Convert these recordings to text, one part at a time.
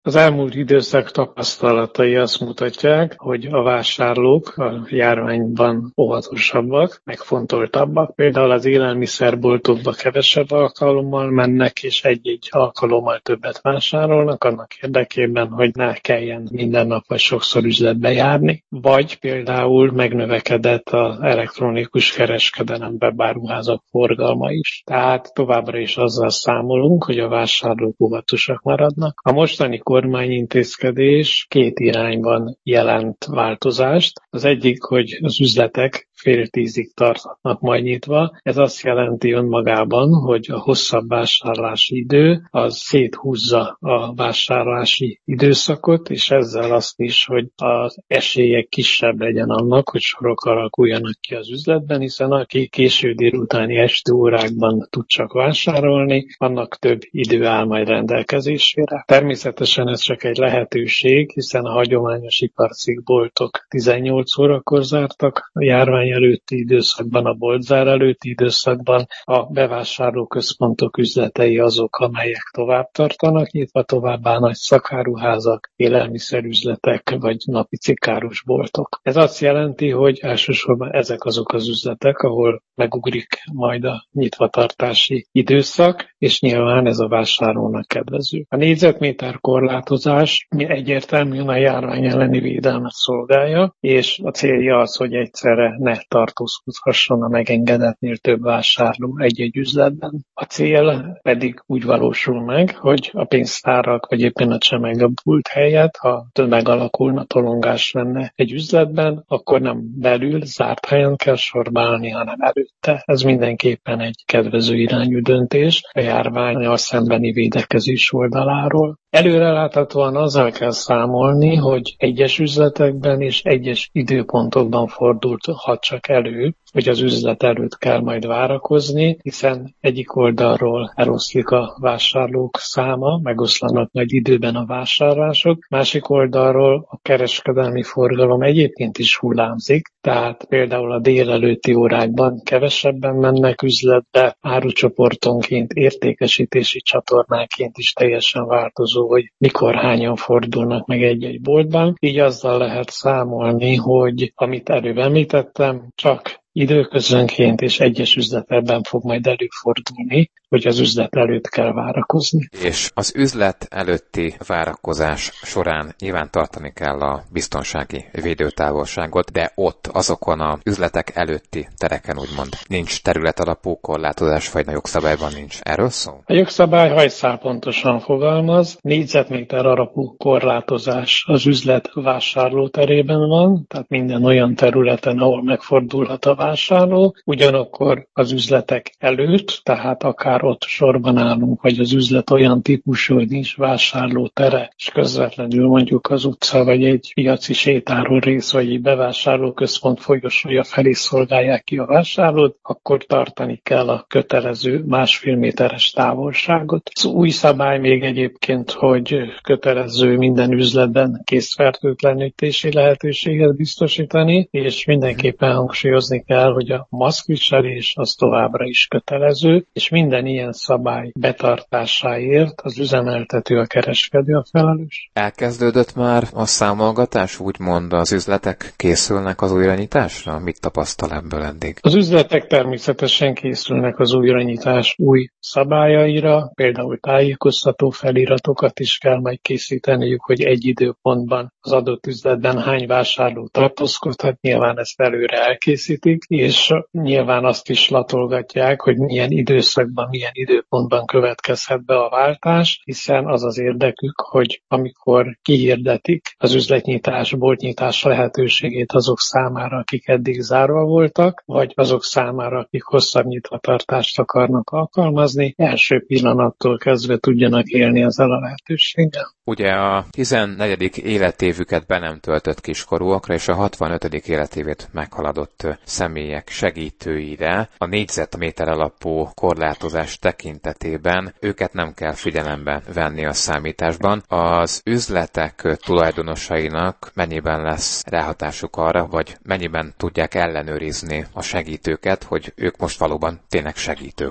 Az elmúlt időszak tapasztalatai azt mutatják, hogy a vásárlók a járványban óvatosabbak, megfontoltabbak. Például az élelmiszerboltokba kevesebb alkalommal mennek, és egy-egy alkalommal többet vásárolnak, annak érdekében, hogy ne kelljen minden nap vagy sokszor üzletbe járni. Vagy például megnövekedett az elektronikus kereskedelembe beruházók forgalma is. Tehát továbbra is azzal számolunk, hogy a vásárlók óvatosak maradnak. A mostani kormányintézkedés két irányban jelent változást. Az egyik, hogy az üzletek fél 10-ig tarthatnak majd nyitva. Ez azt jelenti önmagában, hogy a hosszabb vásárlási idő az széthúzza a vásárlási időszakot, és ezzel azt is, hogy az esélyek kisebb legyen annak, hogy sorok alakuljanak ki az üzletben, hiszen aki késő délutáni este órákban tud csak vásárolni, annak több idő áll majd rendelkezésére. Természetesen ez csak egy lehetőség, hiszen a hagyományos iparcikkboltok 18 órakor zártak a járvány előtti időszakban, a boltzár előtti időszakban, a bevásárlóközpontok üzletei azok, amelyek tovább tartanak nyitva, továbbá nagy szakáruházak, élelmiszerüzletek vagy napi cikkárus boltok. Ez azt jelenti, hogy elsősorban ezek azok az üzletek, ahol megugrik majd a nyitvatartási időszak, és nyilván ez a vásárlónak kedvező. A négyzetméter korlátozás egyértelműen a járvány elleni védelmet szolgálja, és a célja az, hogy egyszerre ne tartózkodhasson a megengedetnél több vásárló egy-egy üzletben. A cél pedig úgy valósul meg, hogy a pénztárak vagy éppen a csemegepult helyett, ha tömeg alakulna, tolongás lenne egy üzletben, akkor nem belül, zárt helyen kell sorba állni, hanem előtte. Ez mindenképpen egy kedvező irányú döntés a járvánnyal szembeni védekezés oldaláról. Előreláthatóan azzal kell számolni, hogy egyes üzletekben és egyes időpontokban fordulhat csak elő, hogy az üzlet előtt kell majd várakozni, hiszen egyik oldalról eloszlik a vásárlók száma, megoszlanak majd időben a vásárlások, másik oldalról a kereskedelmi forgalom egyébként is hullámzik, tehát például a délelőtti órákban kevesebben mennek üzletbe, árucsoportonként, értékesítési csatornánként is teljesen változó, hogy mikor hányan fordulnak meg egy-egy boltban. Így azzal lehet számolni, hogy amit előbb említettem, csak időközönként és egyes üzletekben fog majd előfordulni, hogy az üzlet előtt kell várakozni. És az üzlet előtti várakozás során nyilván tartani kell a biztonsági védőtávolságot, de ott azokon az üzletek előtti tereken úgymond nincs területalapú korlátozás, vagy a jogszabályban nincs. Erről szó? A jogszabály hajszál pontosan fogalmaz, négyzetméter alapú korlátozás az üzlet vásárlóterében van, tehát minden olyan területen, ahol megfordulhat a vásárló, ugyanakkor az üzletek előtt, tehát akár ott sorban állunk, vagy az üzlet olyan típusú, hogy nincs vásárlótere, és közvetlenül mondjuk az utca, vagy egy piaci sétáló rész, vagy egy bevásárlóközpont folyosója felé szolgálják ki a vásárlót, akkor tartani kell a kötelező 1,5 méteres távolságot. Az új szabály még egyébként, hogy kötelező minden üzletben készfertőtlenítési lehetőséget biztosítani, és mindenképpen hangsúlyozni kell, hogy a maszkviselés az továbbra is kötelező, és minden ilyen szabály betartásáért az üzemeltető, a kereskedő a felelős. Elkezdődött már a számolgatás, úgymond az üzletek készülnek az újranyitásra? Mit tapasztal ebből eddig? Az üzletek természetesen készülnek az újranyitás új szabályaira, például tájékoztató feliratokat is kell majd készíteniük, hogy egy időpontban az adott üzletben hány vásárló tartózkodhat, nyilván ezt előre elkészítik, és nyilván azt is latolgatják, hogy milyen időszakban, milyen időpontban következhet be a váltás, hiszen az az érdekük, hogy amikor kihirdetik az üzletnyitás, boltnyitás lehetőségét azok számára, akik eddig zárva voltak, vagy azok számára, akik hosszabb nyitvatartást akarnak alkalmazni, első pillanattól kezdve tudjanak élni ezzel a lehetőséggel. Ugye a 14. életévüket be nem töltött kiskorúakra és a 65. életévét meghaladott személyek segítőire a négyzetméter alapú korlátozás tekintetében őket nem kell figyelembe venni a számításban. Az üzletek tulajdonosainak mennyiben lesz ráhatásuk arra, vagy mennyiben tudják ellenőrizni a segítőket, hogy ők most valóban tényleg segítők-e?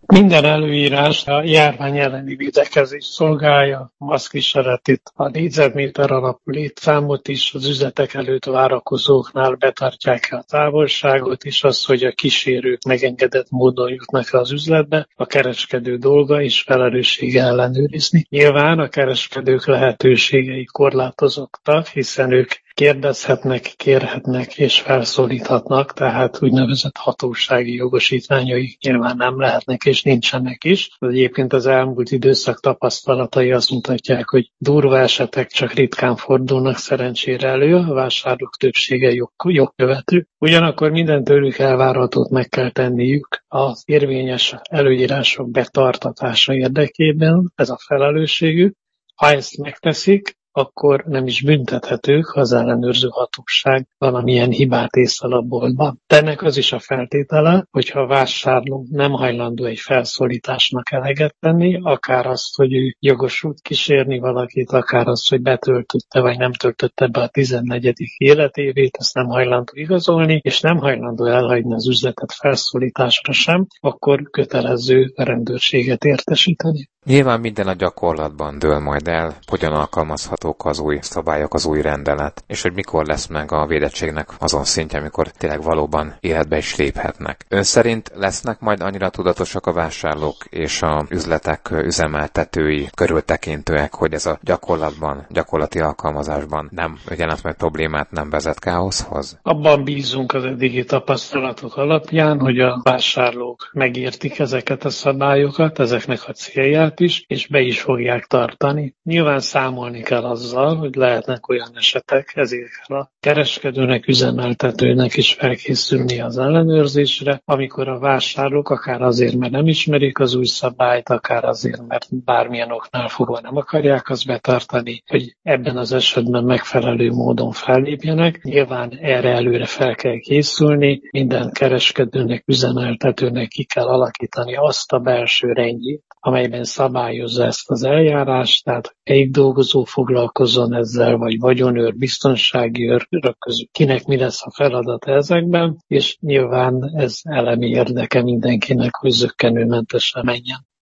Minden előírás a járvány elleni védekezés szolgálja, maszkviseletét, a négyzetméter alapú létszámot is, az üzletek előtt várakozóknál betartják a távolságot, és az, hogy a kísérők megengedett módon jutnak az üzletbe, a kereskedő dolga és felelőssége ellenőrizni. Nyilván a kereskedők lehetőségei korlátozottak, hiszen ők kérdezhetnek, kérhetnek és felszólíthatnak, tehát úgynevezett hatósági jogosítványaik nyilván nem lehetnek és nincsenek is. Egyébként az elmúlt időszak tapasztalatai azt mutatják, hogy durva esetek csak ritkán fordulnak szerencsére elő, a vásárlók többsége jogkövető. Ugyanakkor minden tőlük elvárhatót meg kell tenniük az érvényes előírások betartatása érdekében, ez a felelősségük. Ha ezt megteszik, akkor nem is büntethetők, ha az ellenőrző hatóság valamilyen hibát észlel a boltban. De ennek az is a feltétele, hogyha a vásárló nem hajlandó egy felszólításnak eleget tenni, akár azt, hogy ő jogosult kísérni valakit, akár azt, hogy betöltötte vagy nem töltötte be a 14. életévét, ezt nem hajlandó igazolni, és nem hajlandó elhagyni az üzletet felszólításra sem, akkor kötelező a rendőrséget értesíteni. Nyilván minden a gyakorlatban dől majd el, hogyan alkalmazhatók az új szabályok, az új rendelet, és hogy mikor lesz meg a védettségnek azon szintje, amikor tényleg valóban életbe is léphetnek. Ön szerint lesznek majd annyira tudatosak a vásárlók és a üzletek üzemeltetői körültekintőek, hogy ez a gyakorlatban, gyakorlati alkalmazásban nem jelent meg problémát, nem vezet káoszhoz? Abban bízunk az eddigi tapasztalatok alapján, hogy a vásárlók megértik ezeket a szabályokat, ezeknek a célját is, és be is fogják tartani. Nyilván számolni kell azzal, hogy lehetnek olyan esetek, ezért a kereskedőnek, üzemeltetőnek is felkészülni az ellenőrzésre, amikor a vásárlók akár azért, mert nem ismerik az új szabályt, akár azért, mert bármilyen oknál fogva nem akarják azt betartani, hogy ebben az esetben megfelelő módon fellépjenek. Nyilván erre előre fel kell készülni, minden kereskedőnek, üzemeltetőnek ki kell alakítani azt a belső rendjét, amelyben szabályozza ezt az eljárást, tehát melyik dolgozó foglalkozzon ezzel, vagy vagyonőr, biztonsági őrök közül, kinek mi lesz a feladata ezekben, és nyilván ez elemi érdeke mindenkinek, hogy zökkenőmentesen menjen.